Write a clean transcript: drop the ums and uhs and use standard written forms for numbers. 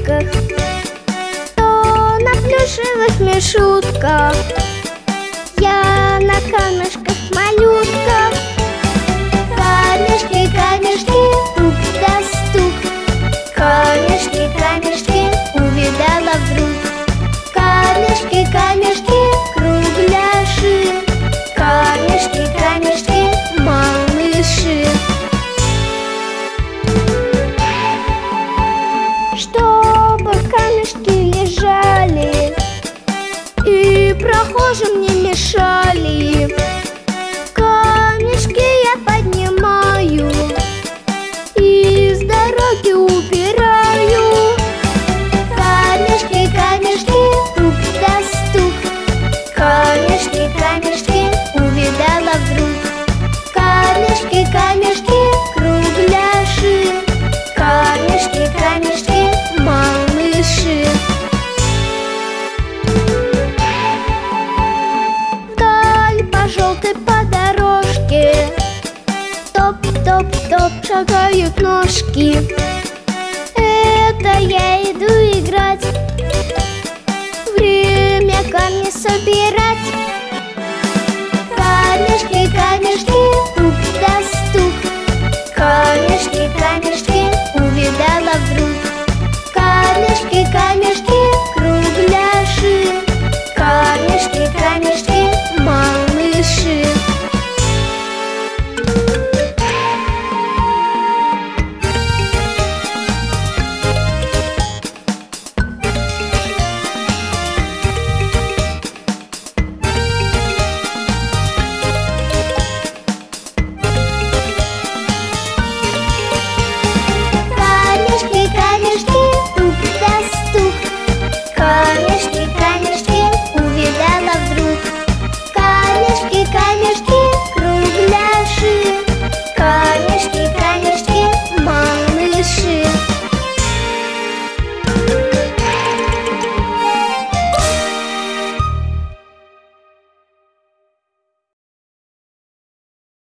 игрушках, то на плюшевых мишутках, я на камешках-малютках. Камешки, камешки, тук да стук. Камешки, камешки, увидала вдруг. Камешки, камешки, кругляши. Камешки, камешки, малыши. Чтобы камешки лежали и прохожим не мешали, камешки я поднимаю и с дороги убираю. Камешки, камешки, тук да стук. Камешки, камешки, увидала вдруг. Камешки, камешки, кругляши. Камешки, камешки, малыши. Вдаль по желтой по дорожке топ-топ-топ шагают ножки. Это я иду играть